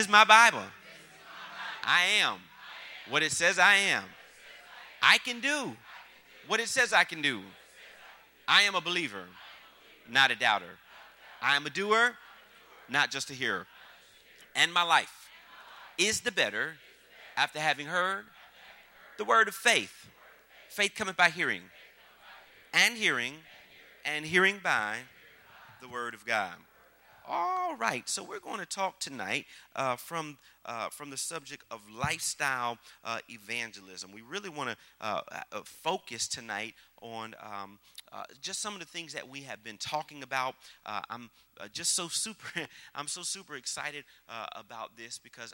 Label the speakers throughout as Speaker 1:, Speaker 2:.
Speaker 1: This is my Bible. I am what it says I am. I can do what it says I can do. I am a believer, not a doubter. I am a doer, not just a hearer. And my life is the better after having heard the word of faith. Faith cometh by hearing, and hearing, and hearing by the word of God. All right, so we're going to talk tonight from the subject of lifestyle evangelism. We really want to focus tonight on just some of the things that we have been talking about. I'm so super excited about this because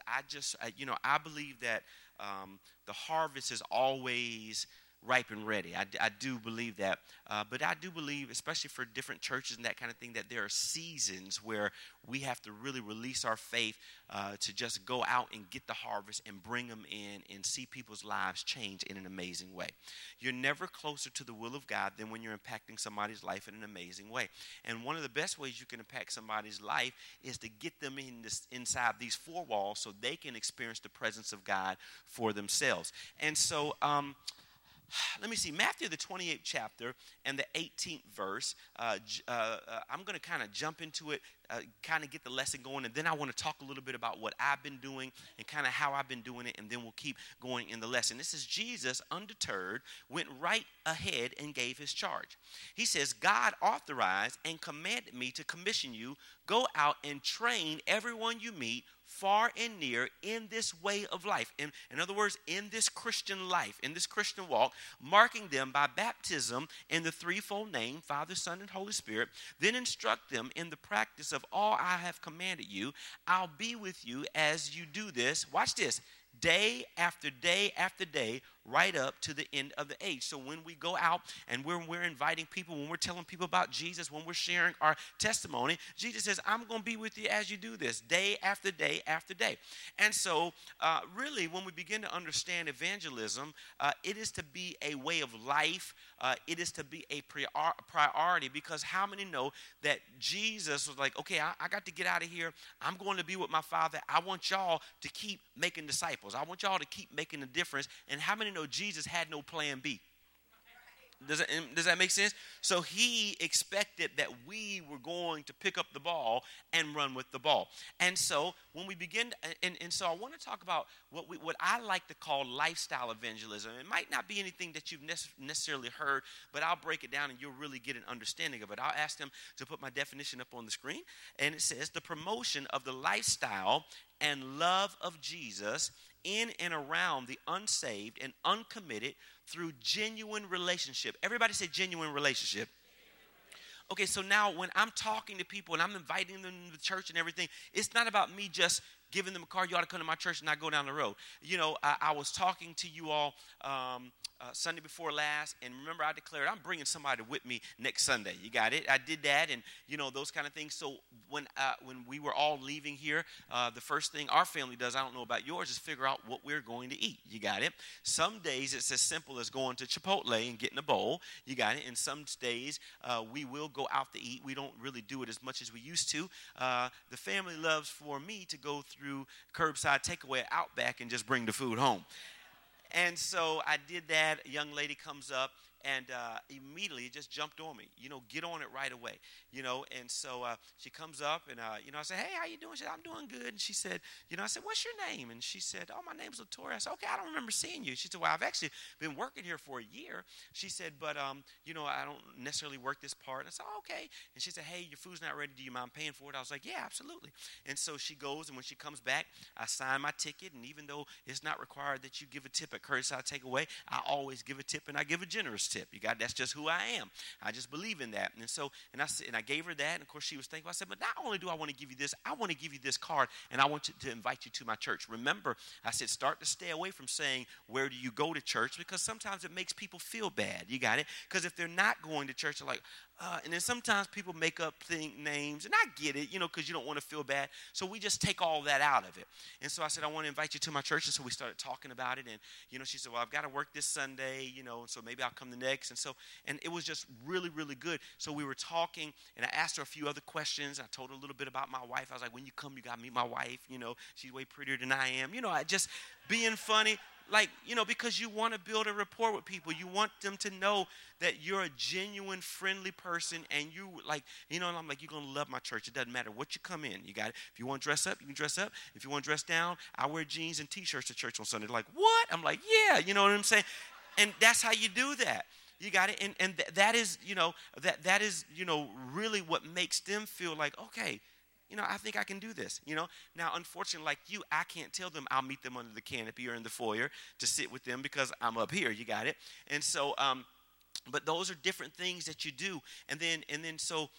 Speaker 1: I believe that the harvest is always ripe and ready. I do believe that. But I do believe, especially for different churches and that kind of thing, that there are seasons where we have to really release our faith to just go out and get the harvest and bring them in and see people's lives change in an amazing way. You're never closer to the will of God than when you're impacting somebody's life in an amazing way. And one of the best ways you can impact somebody's life is to get them inside these four walls so they can experience the presence of God for themselves. And so, let me see, Matthew, the 28th chapter and the 18th verse. I'm going to kind of jump into it, kind of get the lesson going, and then I want to talk a little bit about what I've been doing and kind of how I've been doing it, and then we'll keep going in the lesson. This is Jesus, undeterred, went right ahead and gave his charge. He says, God authorized and commanded me to commission you, go out and train everyone you meet, far and near, in this way of life. In other words, in this Christian life, in this Christian walk, marking them by baptism in the threefold name, Father, Son, and Holy Spirit. Then instruct them in the practice of all I have commanded you. I'll be with you as you do this. Watch this. Day after day after day, right up to the end of the age. So when we go out and we're inviting people, when we're telling people about Jesus, when we're sharing our testimony, Jesus says, I'm going to be with you as you do this, day after day after day. And so really, when we begin to understand evangelism, it is to be a way of life. It is to be a priority, because how many know that Jesus was like, okay, I got to get out of here. I'm going to be with my Father. I want y'all to keep making disciples. I want y'all to keep making a difference. And how many know Jesus had no plan B? Does that make sense? So he expected that we were going to pick up the ball and run with the ball. And so when we begin, and so I want to talk about what I like to call lifestyle evangelism. It might not be anything that you've necessarily heard, but I'll break it down and you'll really get an understanding of it. I'll ask them to put my definition up on the screen. And it says, the promotion of the lifestyle and love of Jesus in and around the unsaved and uncommitted through genuine relationship. Everybody say genuine relationship. Okay, so now when I'm talking to people and I'm inviting them to the church and everything, it's not about me just giving them a card. You ought to come to my church and not go down the road. You know, I was talking to you all Sunday before last, and remember I declared I'm bringing somebody with me next Sunday. You got it? I did that, and you know, those kind of things. So when we were all leaving here, the first thing our family does, I don't know about yours, is figure out what we're going to eat. You got it? Some days it's as simple as going to Chipotle and getting a bowl. You got it? And some days we will go out to eat. We don't really do it as much as we used to. The family loves for me to go through curbside takeaway at Outback and just bring the food home. And so I did that. A young lady comes up and immediately it just jumped on me. You know, get on it right away. You know, and so she comes up and, you know, I said, hey, how you doing? She said, I'm doing good. And she said, you know, I said, what's your name? And she said, oh, my name's Latoya. I said, okay, I don't remember seeing you. She said, well, I've actually been working here for a year. She said, but, you know, I don't necessarily work this part. And I said, oh, okay. And she said, hey, your food's not ready. Do you mind paying for it? I was like, yeah, absolutely. And so she goes, and when she comes back, I sign my ticket. And even though it's not required that you give a tip at Curbside Takeaway, I always give a tip, and I give a generous tip. You got, that's just who I am. I just believe in that. And so, and I gave her that, and of course she was thankful. I said, but not only do I want to give you this, I want to give you this card, and I want to invite you to my church. Remember, I said, start to stay away from saying, where do you go to church? Because sometimes it makes people feel bad. You got it? Because if they're not going to church, they're like, and then sometimes people make up names, and I get it, you know, because you don't want to feel bad. So we just take all that out of it. And so I said, I want to invite you to my church. And so we started talking about it. And, you know, she said, well, I've got to work this Sunday, you know, and so maybe I'll come the TEDx. And it was just really, really good. So we were talking, and I asked her a few other questions. I told her a little bit about my wife. I was like, when you come, you got to meet my wife. She's way prettier than I am. I just being funny. Like, because you want to build a rapport with people. You want them to know that you're a genuine, friendly person. And you, like, and I'm like, you're going to love my church. It doesn't matter what you come in. You got it. If you want to dress up, you can dress up. If you want to dress down, I wear jeans and T-shirts to church on Sunday. They're like, what? I'm like, yeah. You know what I'm saying? And that's how you do that. You got it. And that is, that is, really what makes them feel like, okay, I think I can do this, Now, unfortunately, like you, I can't tell them I'll meet them under the canopy or in the foyer to sit with them because I'm up here, you got it? And so, but those are different things that you do. And then so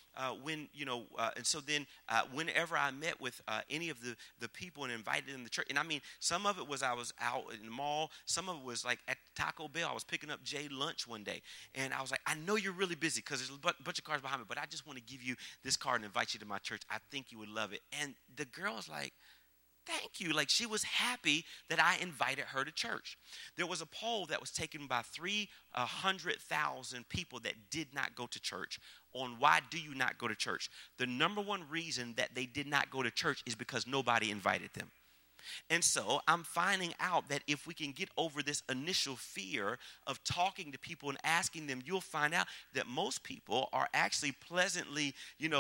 Speaker 1: whenever I met with any of the people and invited them to church, and I mean, some of it was I was out in the mall. Some of it was like at Taco Bell. I was picking up Jay lunch one day. And I was like, I know you're really busy because there's a bunch of cars behind me, but I just want to give you this card and invite you to my church. I think you would love it. And the girl was like, thank you. Like, she was happy that I invited her to church. There was a poll that was taken by 300,000 people that did not go to church on why do you not go to church. The number one reason that they did not go to church is because nobody invited them. And so I'm finding out that if we can get over this initial fear of talking to people and asking them, you'll find out that most people are actually pleasantly,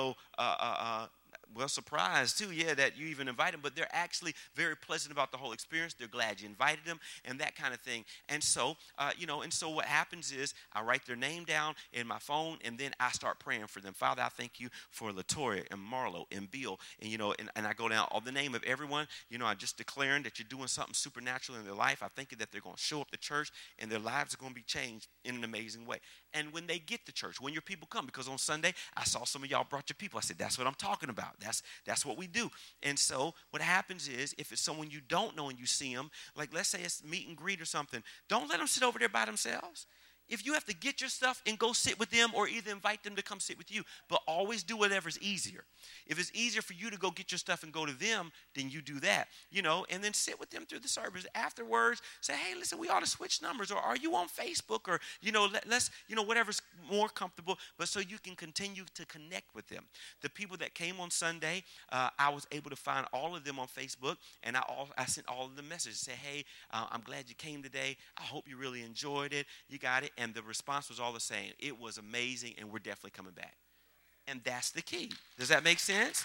Speaker 1: surprised too, that you even invite them, but they're actually very pleasant about the whole experience. They're glad you invited them and that kind of thing. And so, and so what happens is I write their name down in my phone and then I start praying for them. Father, I thank you for Latoya and Marlo and Bill. And I go down all the name of everyone. I just declaring that you're doing something supernatural in their life. I thank you that they're going to show up to church and their lives are going to be changed in an amazing way. And when they get to church, when your people come, because on Sunday, I saw some of y'all brought your people. I said, that's what I'm talking about. That's what we do. And so what happens is if it's someone you don't know and you see them, like let's say it's meet and greet or something, don't let them sit over there by themselves. If you have to get your stuff and go sit with them or either invite them to come sit with you, but always do whatever's easier. If it's easier for you to go get your stuff and go to them, then you do that, and then sit with them through the service. Afterwards, say, hey, listen, we ought to switch numbers, or are you on Facebook, or, let's, whatever's more comfortable, but so you can continue to connect with them. The people that came on Sunday, I was able to find all of them on Facebook, and I sent all of them messages, say, hey, I'm glad you came today. I hope you really enjoyed it. You got it. And the response was all the same. It was amazing, and we're definitely coming back. And that's the key. Does that make sense?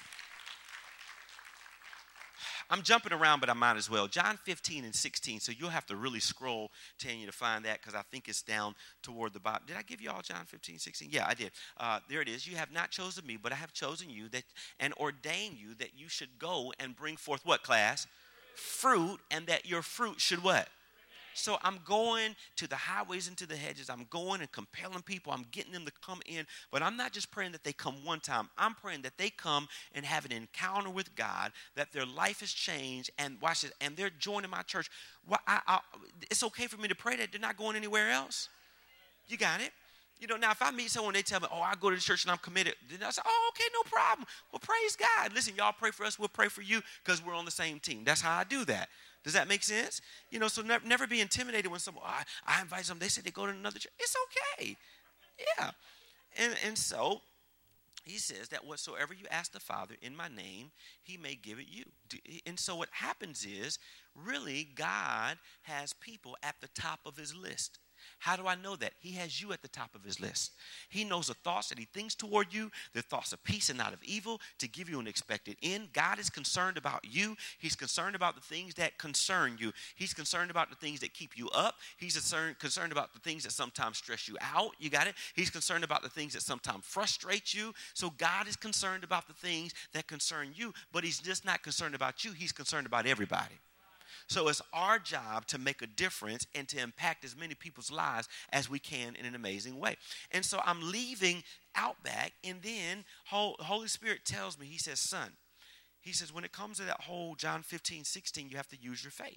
Speaker 1: I'm jumping around, but I might as well. John 15 and 16. So you'll have to really scroll, Tanya, to find that because I think it's down toward the bottom. Did I give you all John 15, 16? Yeah, I did. There it is. You have not chosen me, but I have chosen you and ordained you that you should go and bring forth what, class? Fruit, and that your fruit should what? So I'm going to the highways and to the hedges. I'm going and compelling people. I'm getting them to come in. But I'm not just praying that they come one time. I'm praying that they come and have an encounter with God, that their life has changed, and watch this, and they're joining my church. Well, it's okay for me to pray that they're not going anywhere else. You got it? Now if I meet someone, they tell me, I go to the church and I'm committed. Then I say, okay, no problem. Well, praise God. Listen, y'all pray for us. We'll pray for you because we're on the same team. That's how I do that. Does that make sense? So never be intimidated when someone, I invite them, they say they go to another church. It's okay. Yeah. And so he says that whatsoever you ask the Father in my name, he may give it you. And so what happens is, really, God has people at the top of his list. How do I know that? He has you at the top of his list. He knows the thoughts that he thinks toward you, the thoughts of peace and not of evil, to give you an expected end. God is concerned about you. He's concerned about the things that concern you. He's concerned about the things that keep you up. He's concerned about the things that sometimes stress you out. You got it? He's concerned about the things that sometimes frustrate you. So God is concerned about the things that concern you, but he's just not concerned about you. He's concerned about everybody. So it's our job to make a difference and to impact as many people's lives as we can in an amazing way. And so I'm leaving Outback, and then Holy Spirit tells me, he says, son, he says, when it comes to that whole John 15, 16, you have to use your faith.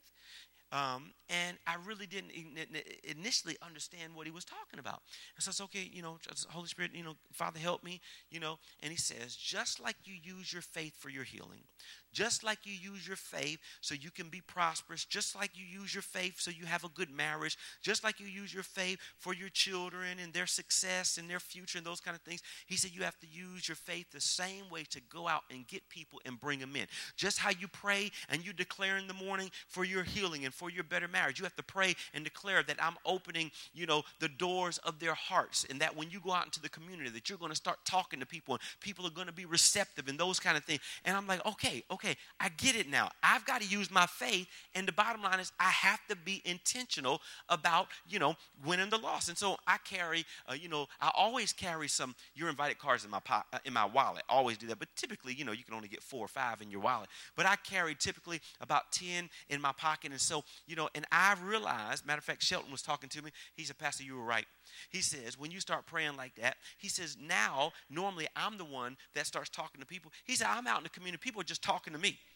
Speaker 1: And I really didn't initially understand what he was talking about. And so it's okay, Holy Spirit, Father, help me, and he says, just like you use your faith for your healing, just like you use your faith so you can be prosperous, just like you use your faith so you have a good marriage, just like you use your faith for your children and their success and their future and those kind of things. He said you have to use your faith the same way to go out and get people and bring them in. Just how you pray and you declare in the morning for your healing and for your better marriage, you have to pray and declare that I'm opening, the doors of their hearts, and that when you go out into the community that you're going to start talking to people and people are going to be receptive and those kind of things. And I'm like, okay, I get it now. I've got to use my faith, and the bottom line is I have to be intentional about, winning the loss. And so I carry, I always carry some You're Invited cards in my wallet. I always do that, but typically, you can only get 4 or 5 in your wallet. But I carry typically about 10 in my pocket, and so, and I've realized, matter of fact, Shelton was talking to me. He said, Pastor, you were right. He says, when you start praying like that, he says, now, normally I'm the one that starts talking to people. He said, I'm out in the community. People are just talking to me.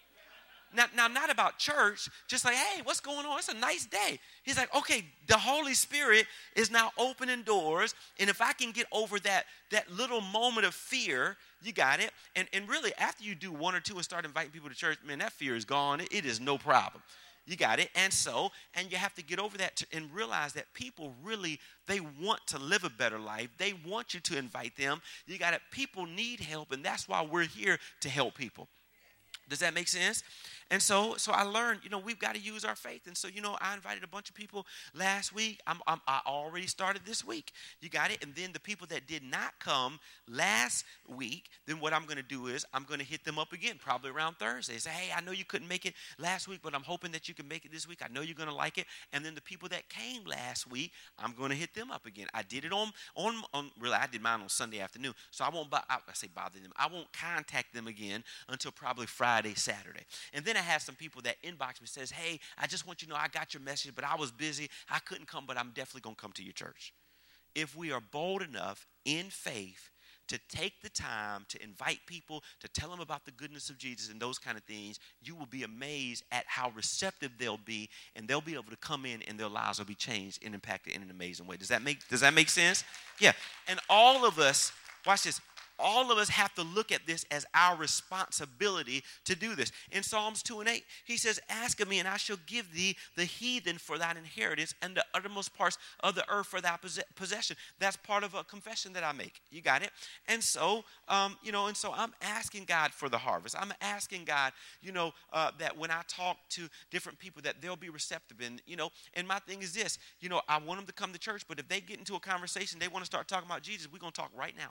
Speaker 1: Now, not about church, just like, hey, what's going on? It's a nice day. He's like, okay, the Holy Spirit is now opening doors, and if I can get over that little moment of fear, you got it. And really, after you do 1 or 2 and start inviting people to church, man, that fear is gone. It is no problem. You got it. And you have to get over that and realize that people really, they want to live a better life. They want you to invite them. You got it. People need help, and that's why we're here to help people. Does that make sense? And so I learned, we've got to use our faith. And so, I invited a bunch of people last week. I already started this week. You got it? And then the people that did not come last week, then what I'm going to do is I'm going to hit them up again, probably around Thursday. Say, hey, I know you couldn't make it last week, but I'm hoping that you can make it this week. I know you're going to like it. And then the people that came last week, I'm going to hit them up again. I did it really, I did mine on Sunday afternoon. So I won't, bother them. I won't contact them again until probably Friday, Saturday. And then I have some people that inbox me says, hey, I just want you to know I got your message, but I was busy. I couldn't come, but I'm definitely going to come to your church. If we are bold enough in faith to take the time to invite people, to tell them about the goodness of Jesus and those kind of things, you will be amazed at how receptive they'll be, and they'll be able to come in and their lives will be changed and impacted in an amazing way. Does that make sense? Yeah. And all of us, watch this, all of us have to look at this as our responsibility to do this. In Psalms 2:8, he says, ask of me, and I shall give thee the heathen for thine inheritance and the uttermost parts of the earth for thy possession. That's part of a confession that I make. You got it? And so, and so I'm asking God for the harvest. I'm asking God, that when I talk to different people that they'll be receptive. And my thing is this, I want them to come to church, but if they get into a conversation, they want to start talking about Jesus, we're going to talk right now.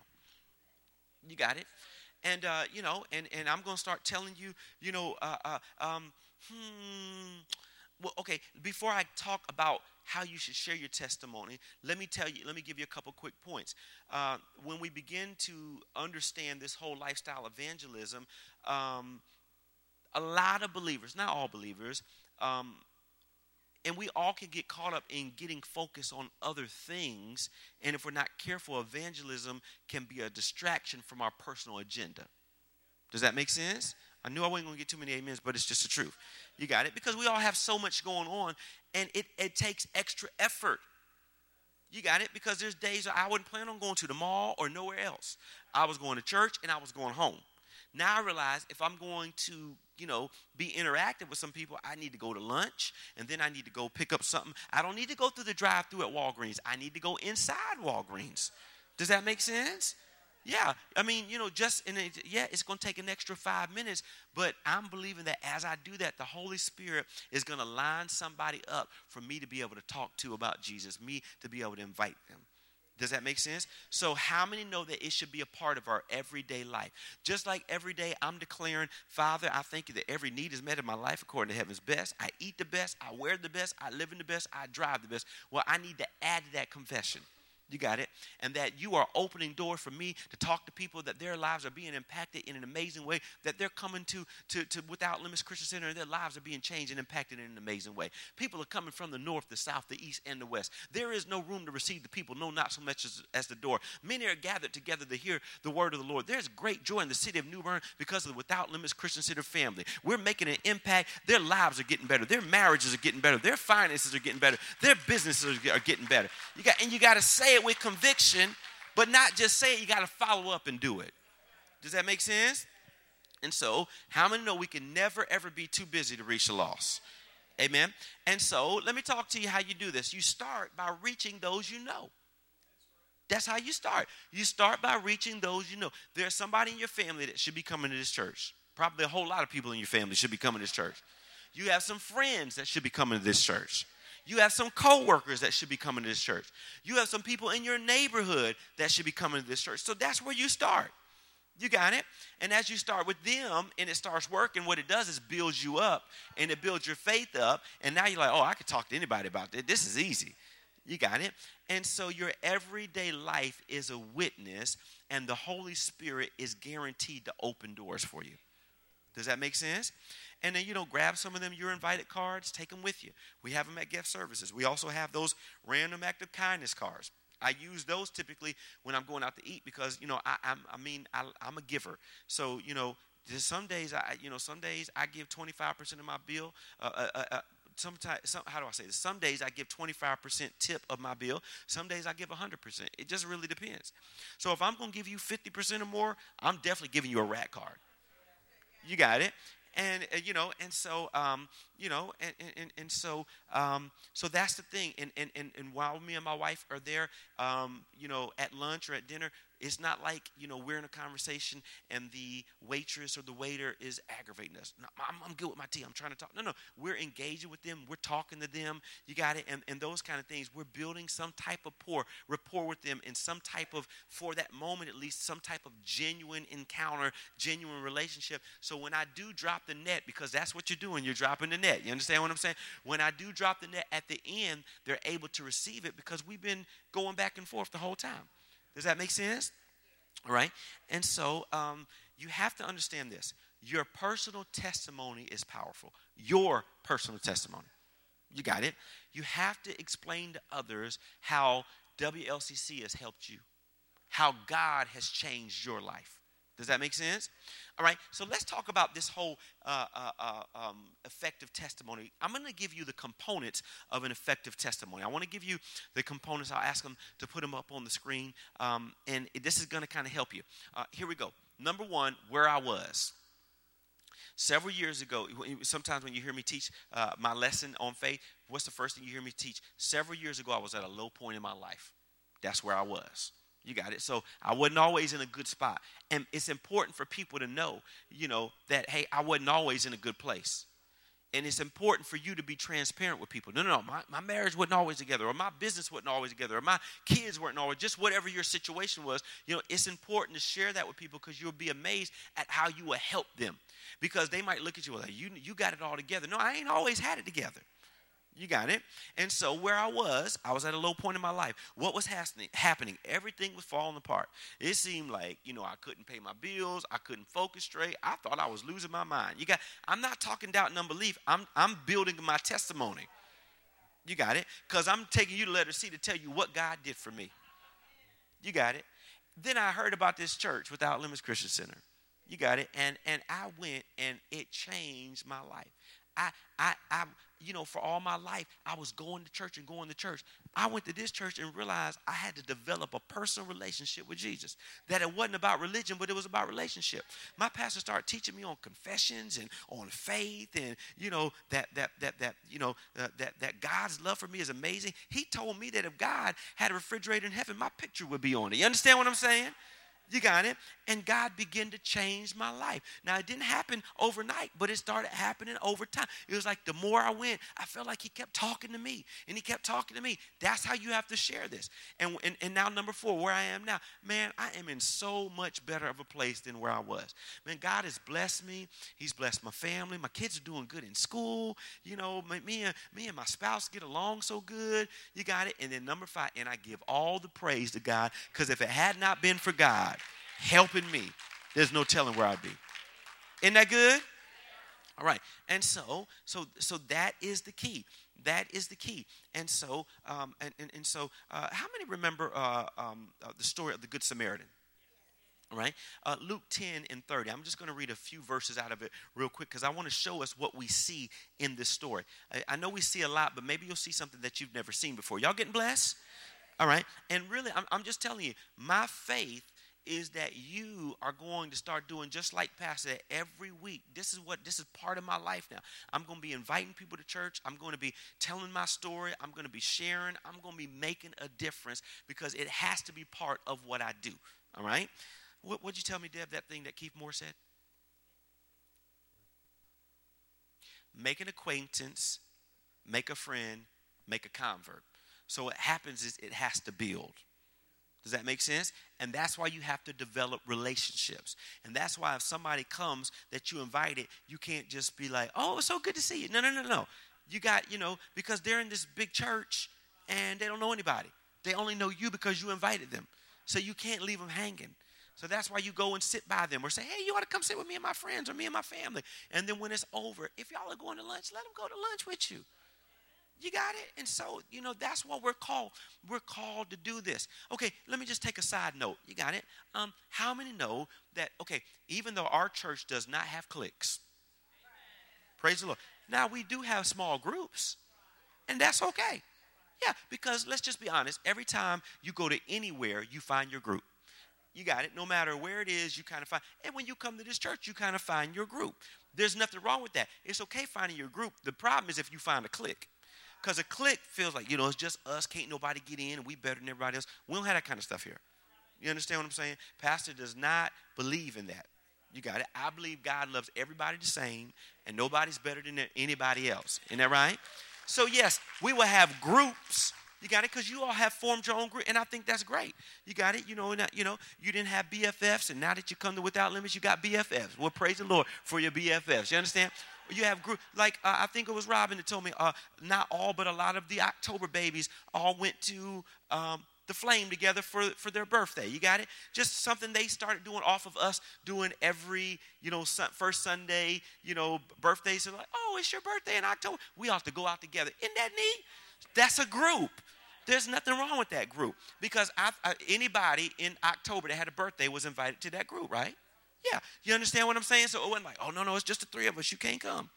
Speaker 1: You got it? And, and I'm going to start telling you, well, okay, before I talk about how you should share your testimony, let me give you a couple quick points. When we begin to understand this whole lifestyle evangelism, a lot of believers, not all believers, and we all can get caught up in getting focused on other things. And if we're not careful, evangelism can be a distraction from our personal agenda. Does that make sense? I knew I wasn't going to get too many amens, but it's just the truth. You got it? Because we all have so much going on, and it takes extra effort. You got it? Because there's days I wasn't planning on going to the mall or nowhere else. I was going to church, and I was going home. Now I realize if I'm going to, be interactive with some people, I need to go to lunch, and then I need to go pick up something. I don't need to go through the drive-thru at Walgreens. I need to go inside Walgreens. Does that make sense? Yeah. I mean, it's going to take an extra 5 minutes, but I'm believing that as I do that, the Holy Spirit is going to line somebody up for me to be able to talk to about Jesus, me to be able to invite them. Does that make sense? So how many know that it should be a part of our everyday life? Just like every day I'm declaring, Father, I thank you that every need is met in my life according to heaven's best. I eat the best. I wear the best. I live in the best. I drive the best. Well, I need to add to that confession. You got it? And that you are opening doors for me to talk to people that their lives are being impacted in an amazing way, that they're coming to Without Limits Christian Center and their lives are being changed and impacted in an amazing way. People are coming from the north, the south, the east, and the west. There is no room to receive the people, no, not so much as the door. Many are gathered together to hear the word of the Lord. There's great joy in the city of New Bern because of the Without Limits Christian Center family. We're making an impact. Their lives are getting better. Their marriages are getting better. Their finances are getting better. Their businesses are getting better. You got to say it with conviction, but not just say it. You got to follow up and do it. Does that make sense? And so, how many know we can never, ever be too busy to reach the lost? Amen. And so, let me talk to you how you do this. You start by reaching those you know. That's how you start. You start by reaching those you know. There's somebody in your family that should be coming to this church. Probably a whole lot of people in your family should be coming to this church. You have some friends that should be coming to this church. You have some co-workers that should be coming to this church. You have some people in your neighborhood that should be coming to this church. So that's where you start. You got it? And as you start with them and it starts working, what it does is builds you up and it builds your faith up. And now you're like, oh, I can talk to anybody about this. This is easy. You got it? And so your everyday life is a witness and the Holy Spirit is guaranteed to open doors for you. Does that make sense? And then, grab some of them You're Invited cards, take them with you. We have them at gift services. We also have those random act of kindness cards. I use those typically when I'm going out to eat because, I'm a giver. So, some days I give 25% of my bill. How do I say this? Some days I give 25% tip of my bill. Some days I give 100%. It just really depends. So if I'm going to give you 50% or more, I'm definitely giving you a rat card. You got it? So that's the thing. And while me and my wife are there, at lunch or at dinner, it's not like, we're in a conversation and the waitress or the waiter is aggravating us. No, I'm good with my tea. I'm trying to talk. No. We're engaging with them. We're talking to them. You got it? And those kind of things. We're building some type of rapport with them and some type of, for that moment at least, some type of genuine encounter, genuine relationship. So when I do drop the net, because that's what you're doing, you're dropping the net. You understand what I'm saying? When I do drop the net at the end, they're able to receive it because we've been going back and forth the whole time. Does that make sense? All right. And so you have to understand this. Your personal testimony is powerful. Your personal testimony. You got it? You have to explain to others how WLCC has helped you, how God has changed your life. Does that make sense? All right, so let's talk about this whole effective testimony. I'm going to give you the components of an effective testimony. I want to give you the components. I'll ask them to put them up on the screen, and this is going to kind of help you. Here we go. Number one, where I was. Several years ago, sometimes when you hear me teach my lesson on faith, what's the first thing you hear me teach? Several years ago, I was at a low point in my life. That's where I was. You got it? So I wasn't always in a good spot. And it's important for people to know, that, hey, I wasn't always in a good place. And it's important for you to be transparent with people. No, my marriage wasn't always together, or my business wasn't always together, or my kids weren't always, just whatever your situation was. It's important to share that with people because you'll be amazed at how you will help them. Because they might look at you like, you got it all together. No, I ain't always had it together. You got it? And so where I was at a low point in my life. What was happening? Everything was falling apart. It seemed like, I couldn't pay my bills. I couldn't focus straight. I thought I was losing my mind. I'm not talking doubt and unbelief. I'm building my testimony. You got it? Because I'm taking you to letter C to tell you what God did for me. You got it? Then I heard about this church, Without Limits Christian Center. You got it? And I went and it changed my life. For all my life, I was going to church. I went to this church and realized I had to develop a personal relationship with Jesus. That it wasn't about religion, but it was about relationship. My pastor started teaching me on confessions and on faith, and that God's love for me is amazing. He told me that if God had a refrigerator in heaven, my picture would be on it. You understand what I'm saying? You got it? And God began to change my life. Now, it didn't happen overnight, but it started happening over time. It was like the more I went, I felt like he kept talking to me, and he kept talking to me. That's how you have to share this. And now, number 4, where I am now. Man, I am in so much better of a place than where I was. Man, God has blessed me. He's blessed my family. My kids are doing good in school. Me and my spouse get along so good. You got it? And then number 5, and I give all the praise to God, because if it had not been for God helping me, there's no telling where I'd be. Isn't that good? All right. And so that is the key. That is the key. And so, how many remember the story of the Good Samaritan? All right. Luke 10:30. I'm just going to read a few verses out of it real quick because I want to show us what we see in this story. I know we see a lot, but maybe you'll see something that you've never seen before. Y'all getting blessed? All right. And really, I'm just telling you, my faith is that you are going to start doing just like Pastor said, every week. This is part of my life now. I'm going to be inviting people to church. I'm going to be telling my story. I'm going to be sharing. I'm going to be making a difference because it has to be part of what I do. All right? What'd you tell me, Deb, that thing that Keith Moore said? Make an acquaintance, make a friend, make a convert. So what happens is it has to build. Does that make sense? And that's why you have to develop relationships. And that's why if somebody comes that you invited, you can't just be like, oh, it's so good to see you. No. You got, because they're in this big church and they don't know anybody. They only know you because you invited them. So you can't leave them hanging. So that's why you go and sit by them or say, hey, you ought to come sit with me and my friends or me and my family. And then when it's over, if y'all are going to lunch, let them go to lunch with you. You got it? And so, that's what we're called. We're called to do this. Okay, let me just take a side note. You got it? How many know that, even though our church does not have cliques, praise the Lord. Now, we do have small groups, and that's okay. Yeah, because let's just be honest. Every time you go to anywhere, you find your group. You got it? No matter where it is, you kind of find. And when you come to this church, you kind of find your group. There's nothing wrong with that. It's okay finding your group. The problem is if you find a clique. Because a clique feels like, it's just us, can't nobody get in, and we better than everybody else. We don't have that kind of stuff here. You understand what I'm saying? Pastor does not believe in that. You got it? I believe God loves everybody the same, and nobody's better than anybody else. Isn't that right? So, yes, we will have groups. You got it? Because you all have formed your own group, and I think that's great. You got it? You didn't have BFFs, and now that you come to Without Limits, you got BFFs. Well, praise the Lord for your BFFs. You understand? You have group like I think it was Robin that told me not all but a lot of the October babies all went to the Flame together for their birthday. You got it? Just something they started doing off of us doing every first Sunday birthdays. So like, oh, it's your birthday in October. We ought to go out together. Isn't that neat? That's a group. There's nothing wrong with that group because anybody in October that had a birthday was invited to that group, right? Yeah, you understand what I'm saying? So it wasn't like, oh, no, it's just the three of us. You can't come.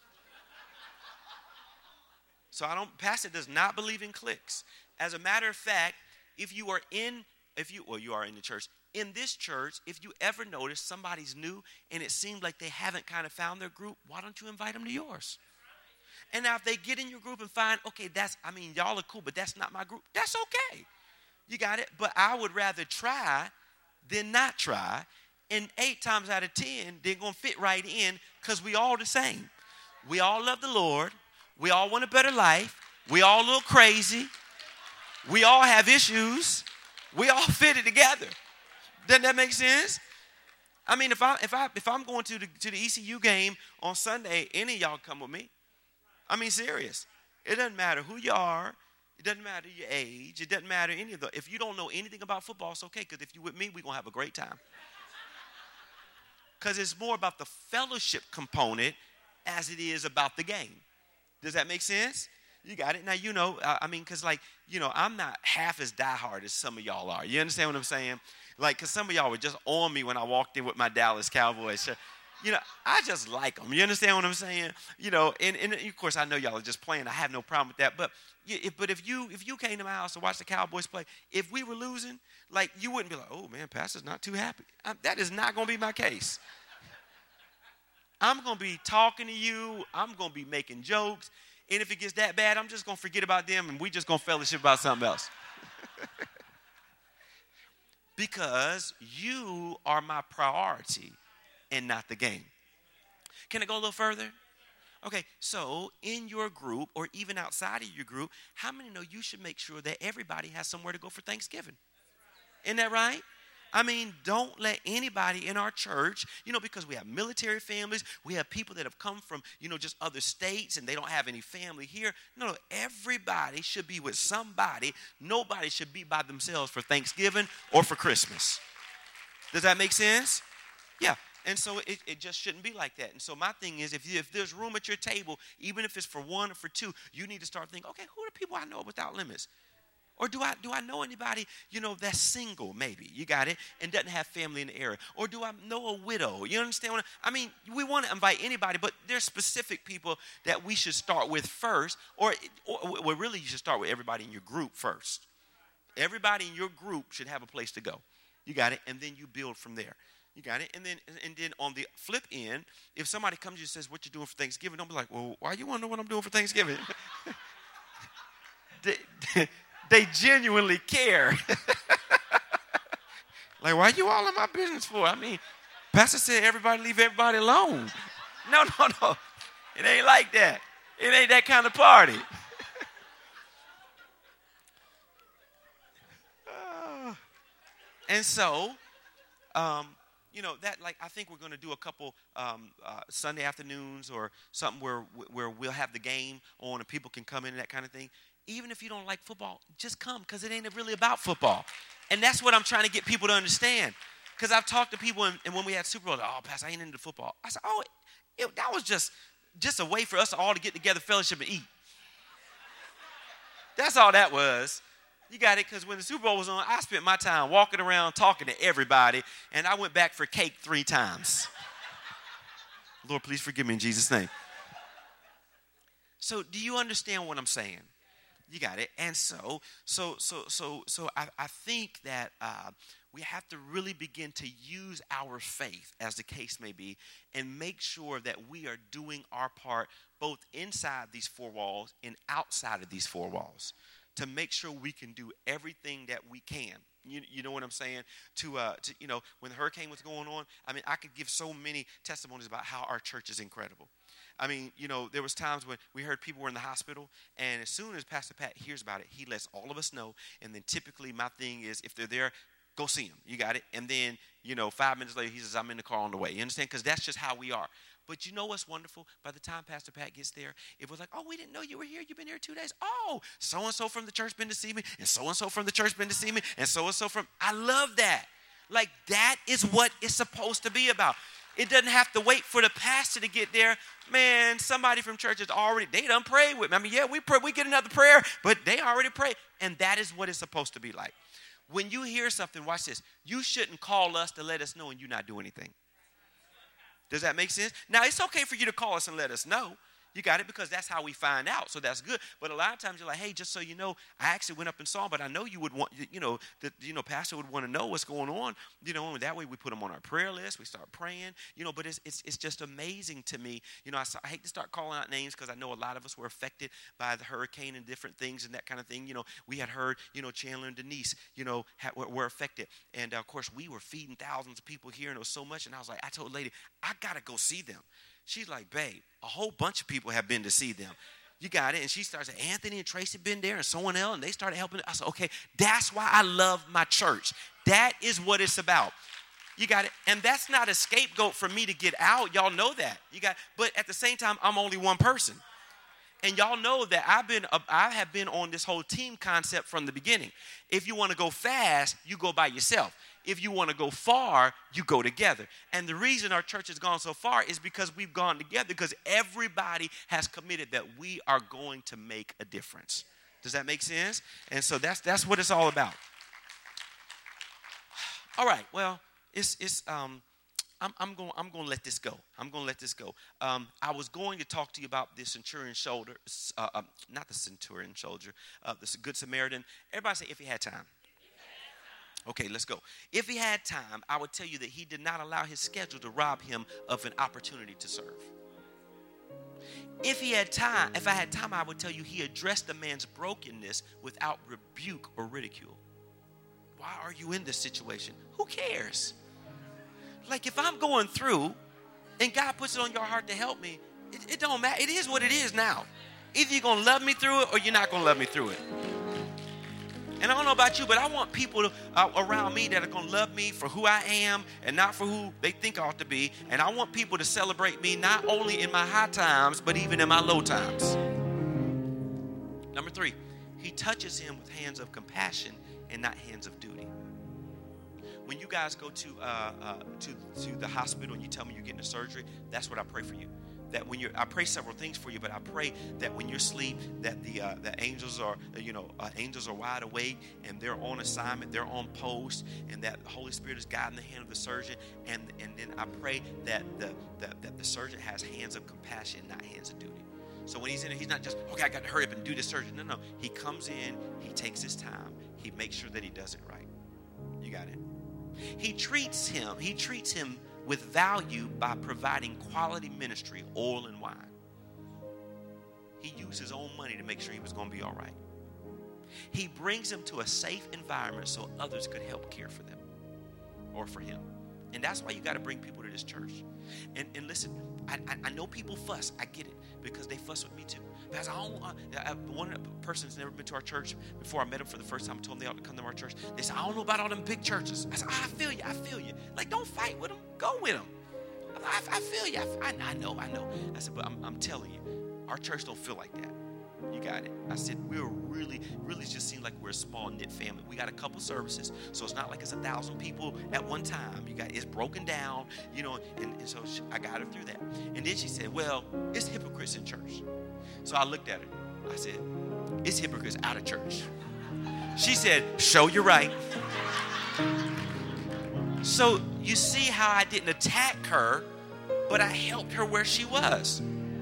Speaker 1: So Pastor does not believe in cliques. As a matter of fact, you are in the church. In this church, if you ever notice somebody's new and it seems like they haven't kind of found their group, why don't you invite them to yours? And now if they get in your group and find, y'all are cool, but that's not my group, that's okay. You got it? But I would rather try than not try. And 8 times out of 10, they're going to fit right in because we all the same. We all love the Lord. We all want a better life. We all a little crazy. We all have issues. We all fit it together. Doesn't that make sense? I mean, if I'm going to the ECU game on Sunday, any of y'all come with me. I mean, serious. It doesn't matter who you are. It doesn't matter your age. It doesn't matter any of the. If you don't know anything about football, it's okay because if you're with me, we're going to have a great time. Because it's more about the fellowship component as it is about the game. Does that make sense? You got it? Now, because I'm not half as diehard as some of y'all are. You understand what I'm saying? Like, because some of y'all were just on me when I walked in with my Dallas Cowboys shirt. I just like them. You understand what I'm saying? And of course, I know y'all are just playing. I have no problem with that. But if you came to my house to watch the Cowboys play, if we were losing, like, you wouldn't be like, oh, man, Pastor's not too happy. That is not going to be my case. I'm going to be talking to you. I'm going to be making jokes. And if it gets that bad, I'm just going to forget about them and we just going to fellowship about something else. Because you are my priority and not the game. Can I go a little further? Okay, so in your group or even outside of your group, how many know you should make sure that everybody has somewhere to go for Thanksgiving? Isn't that right? I mean, don't let anybody in our church, because we have military families, we have people that have come from, just other states and they don't have any family here. No, everybody should be with somebody. Nobody should be by themselves for Thanksgiving or for Christmas. Does that make sense? Yeah. And so it just shouldn't be like that. And so my thing is, if there's room at your table, even if it's for one or for two, you need to start thinking, okay, who are the people I know Without Limits? Or do I know anybody, that's single maybe, you got it, and doesn't have family in the area? Or do I know a widow? You understand we want to invite anybody, but there's specific people that we should start with first, or really you should start with everybody in your group first. Everybody in your group should have a place to go. You got it? And then you build from there. You got it? And then on the flip end, if somebody comes to you and says, what you doing for Thanksgiving? Don't be like, well, why you want to know what I'm doing for Thanksgiving? they genuinely care. Like, why you all in my business for? I mean, Pastor said everybody leave everybody alone. No. It ain't like that. It ain't that kind of party. And so, that, like, I think we're going to do a couple Sunday afternoons or something where we'll have the game on and people can come in and that kind of thing. Even if you don't like football, just come, because it ain't really about football. And that's what I'm trying to get people to understand. Because I've talked to people, and when we had Super Bowl, oh, Pastor, I ain't into football. I said, that was just a way for us all to get together, fellowship, and eat. That's all that was. You got it? Because when the Super Bowl was on, I spent my time walking around talking to everybody, and I went back for cake 3 times. Lord, please forgive me in Jesus' name. So do you understand what I'm saying? You got it. And so I think that we have to really begin to use our faith, as the case may be, and make sure that we are doing our part both inside these 4 walls and outside of these 4 walls to make sure we can do everything that we can. You know what I'm saying? To when the hurricane was going on, I mean, I could give so many testimonies about how our church is incredible. I mean, there was times when we heard people were in the hospital, and as soon as Pastor Pat hears about it, he lets all of us know. And then typically my thing is, if they're there, go see them. You got it? And then, 5 minutes later, he says, I'm in the car on the way. You understand? Because that's just how we are. But you know what's wonderful? By the time Pastor Pat gets there, it was like, oh, we didn't know you were here. You've been here 2 days. Oh, so-and-so from the church been to see me, and so-and-so from the church been to see me, and so-and-so from. I love that. Like, that is what it's supposed to be about. It doesn't have to wait for the pastor to get there. Man, somebody from church is already, they done prayed with me. I mean, yeah, we pray, we get another prayer, but they already prayed. And that is what it's supposed to be like. When you hear something, watch this. You shouldn't call us to let us know and you not do anything. Does that make sense? Now, it's okay for you to call us and let us know. You got it? Because that's how we find out. So that's good. But a lot of times you're like, hey, just so you know, I actually went up and saw him, but I know you would want, pastor would want to know what's going on. And that way we put him on our prayer list. We start praying, but it's just amazing to me. I hate to start calling out names because I know a lot of us were affected by the hurricane and different things and that kind of thing. We had heard, Chandler and Denise, were affected. And of course we were feeding thousands of people here and it was so much. And I told the lady, I got to go see them. She's like, babe, a whole bunch of people have been to see them. You got it? And she starts saying, Anthony and Tracy been there and someone else, and they started helping. I said, okay, that's why I love my church. That is what it's about. You got it? And that's not a scapegoat for me to get out. Y'all know that. But at the same time, I'm only one person. And y'all know that I have been on this whole team concept from the beginning. If you want to go fast, you go by yourself. If you want to go far, you go together. And the reason our church has gone so far is because we've gone together, because everybody has committed that we are going to make a difference. Does that make sense? And so that's what it's all about. All right. Well, I'm going to let this go. I'm going to let this go. I was going to talk to you about the centurion soldier, not the centurion soldier, the Good Samaritan. Everybody say, if he had time. Okay, let's go. If he had time, I would tell you that he did not allow his schedule to rob him of an opportunity to serve. If I had time, I would tell you he addressed the man's brokenness without rebuke or ridicule. Why are you in this situation? Who cares? Like, if I'm going through and God puts it on your heart to help me, it don't matter. It is what it is now. Either you're going to love me through it or you're not going to love me through it. And I don't know about you, but I want people around me that are going to love me for who I am and not for who they think I ought to be. And I want people to celebrate me not only in my high times, but even in my low times. Number 3, he touches him with hands of compassion and not hands of duty. When you guys go to the hospital and you tell me you're getting a surgery, that's what I pray for you. That when I pray several things for you, but I pray that when you're asleep, that the angels are, angels are wide awake and they're on assignment, they're on post, and that the Holy Spirit is guiding the hand of the surgeon. And then I pray that the surgeon has hands of compassion, not hands of duty. So when he's in there, he's not just, okay, I got to hurry up and do this surgery. No. He comes in, he takes his time, he makes sure that he does it right. You got it? He treats him with value by providing quality ministry, oil and wine. He used his own money to make sure he was going to be all right. He brings them to a safe environment so others could help care for them or for him. And that's why you got to bring people to this church. And listen, I know people fuss. I get it, because they fuss with me too. Because one person that's never been to our church before I met him for the first time, I told them they ought to come to our church. They said, I don't know about all them big churches. I said, I feel you. Like, don't fight with them. Go with them. I feel you. I know. I said, but I'm telling you, our church don't feel like that. You got it. I said, we're really just seem like we're a small knit family. We got a couple services, so it's not like it's 1,000 people at one time. It's broken down, and so I got her through that. And then she said, well, it's hypocrites in church. So I looked at her. I said, it's hypocrites out of church. She said, show you're right. So you see how I didn't attack her, but I helped her where she was.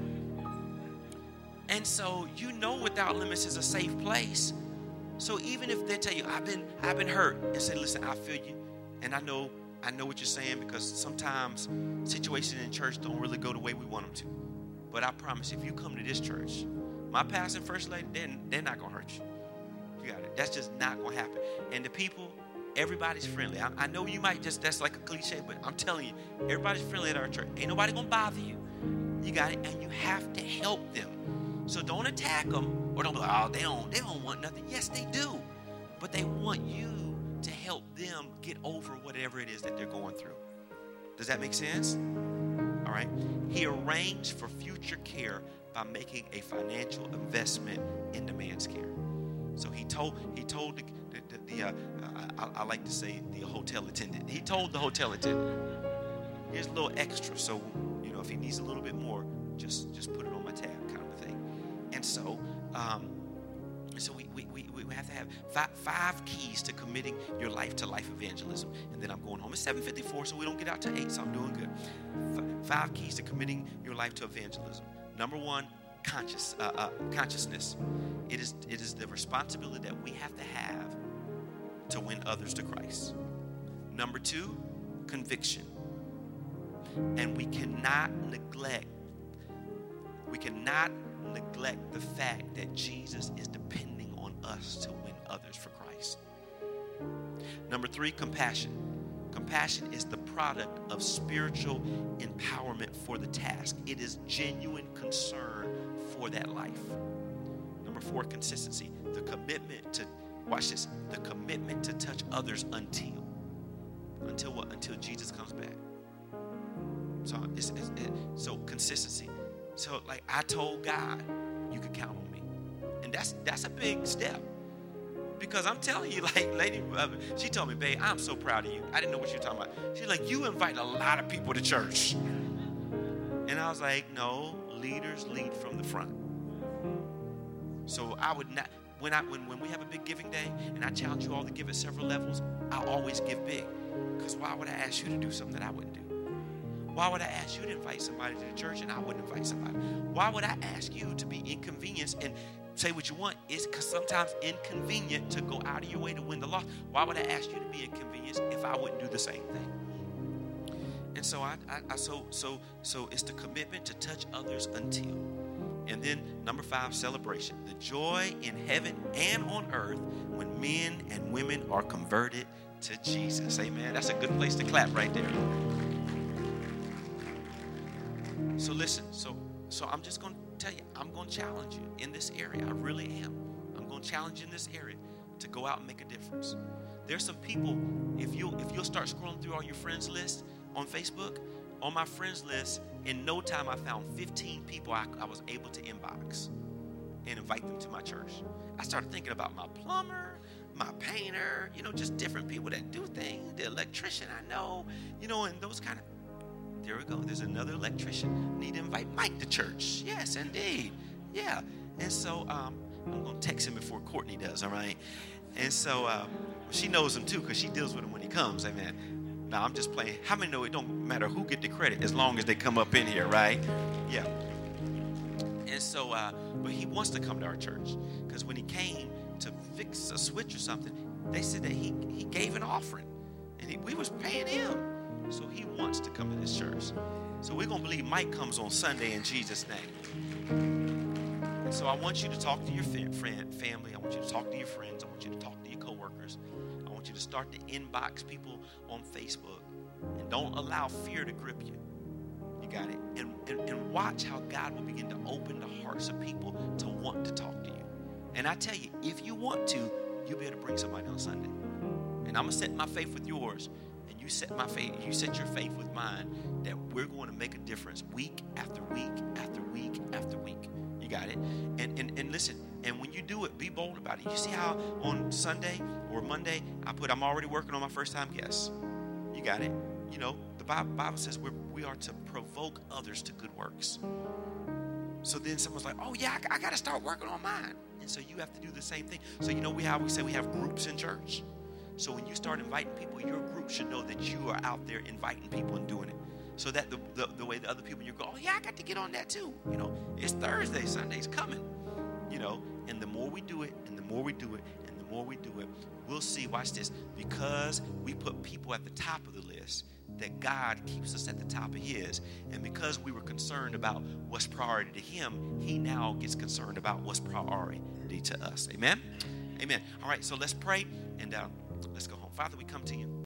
Speaker 1: And so Without Limits is a safe place. So even if they tell you, I've been hurt, and say, listen, I feel you, and I know what you're saying, because sometimes situations in church don't really go the way we want them to. But I promise, if you come to this church, my pastor and first lady, they're not gonna hurt you. You got it. That's just not gonna happen. And the people, everybody's friendly. I know you might that's like a cliche, but I'm telling you, everybody's friendly at our church. Ain't nobody gonna bother you. You got it, and you have to help them. So don't attack them, or don't be like, oh, they don't want nothing. Yes, they do. But they want you to help them get over whatever it is that they're going through. Does that make sense? All right. He arranged for future care by making a financial investment in the man's care. So he told I like to say the hotel attendant. He told the hotel attendant, here's a little extra. So, if he needs a little bit more, just put it on my tab, kind of a thing. And so, we have to have five keys to committing your life to life evangelism. And then I'm going home. It's 7:54, so we don't get out till 8, so I'm doing good. 5 keys to committing your life to evangelism. Number 1, consciousness. It is the responsibility that we have to win others to Christ. Number 2, conviction. And we cannot neglect the fact that Jesus is depending on us to win others for Christ. Number 3, compassion. Compassion is the product of spiritual empowerment for the task. It is genuine concern for that life. Number 4, consistency. The commitment to touch others until what? Until Jesus comes back. So consistency. So like I told God, you could count on me, and that's a big step, because I'm telling you, like lady, she told me, babe, I'm so proud of you. I didn't know what you were talking about. She's like, you invite a lot of people to church, and I was like, no, leaders lead from the front. So I would not. When we have a big giving day, and I challenge you all to give at several levels, I always give big, because why would I ask you to do something that I wouldn't do? Why would I ask you to invite somebody to the church and I wouldn't invite somebody? Why would I ask you to be inconvenienced and say what you want? It's because sometimes inconvenient to go out of your way to win the loss. Why would I ask you to be inconvenienced if I wouldn't do the same thing? And so so it's the commitment to touch others until. And then number 5, celebration. The joy in heaven and on earth when men and women are converted to Jesus. Amen. That's a good place to clap right there. So listen, so I'm just going to tell you, I'm going to challenge you in this area. I really am. I'm going to challenge you in this area to go out and make a difference. There's some people, if you'll start scrolling through all your friends list on Facebook, on my friends list, in no time I found 15 people I was able to inbox and invite them to my church. I started thinking about my plumber, my painter, just different people that do things, the electrician I know, and those kind of. There we go. There's another electrician. Need to invite Mike to church. Yes, indeed. Yeah. And so I'm going to text him before Courtney does, all right? And so she knows him too, because she deals with him when he comes. Amen. Now, I'm just playing. How many know it don't matter who get the credit as long as they come up in here, right? Yeah. And so, but he wants to come to our church, because when he came to fix a switch or something, they said that he gave an offering. And we was paying him. So he wants to come to this church. So we're going to believe Mike comes on Sunday in Jesus' name. And so I want you to talk to your family. I want you to talk to your friends. I want you to talk to your coworkers. I want you to start to inbox people on Facebook. And don't allow fear to grip you. You got it? And watch how God will begin to open the hearts of people to want to talk to you. And I tell you, if you want to, you'll be able to bring somebody on Sunday. And I'm going to set my faith with yours. And you set your faith with mine, that we're going to make a difference week after week after week after week. You got it? And listen, and when you do it, be bold about it. You see how on Sunday or Monday, I'm already working on my first time guests. You got it? You know, the Bible says we are to provoke others to good works. So then someone's like, oh yeah, I got to start working on mine. And so you have to do the same thing. So you know we say we have groups in church. So when you start inviting people, your group should know that you are out there inviting people and doing it. So that the way the other people, you go, oh yeah, I got to get on that too. You know, it's Thursday, Sunday's coming. You know, and the more we do it, and the more we do it, and the more we do it, we'll see, watch this, because we put people at the top of the list, that God keeps us at the top of his. And because we were concerned about what's priority to him, he now gets concerned about what's priority to us. Amen? Amen. All right, so let's pray and let's go home. Father, we come to you.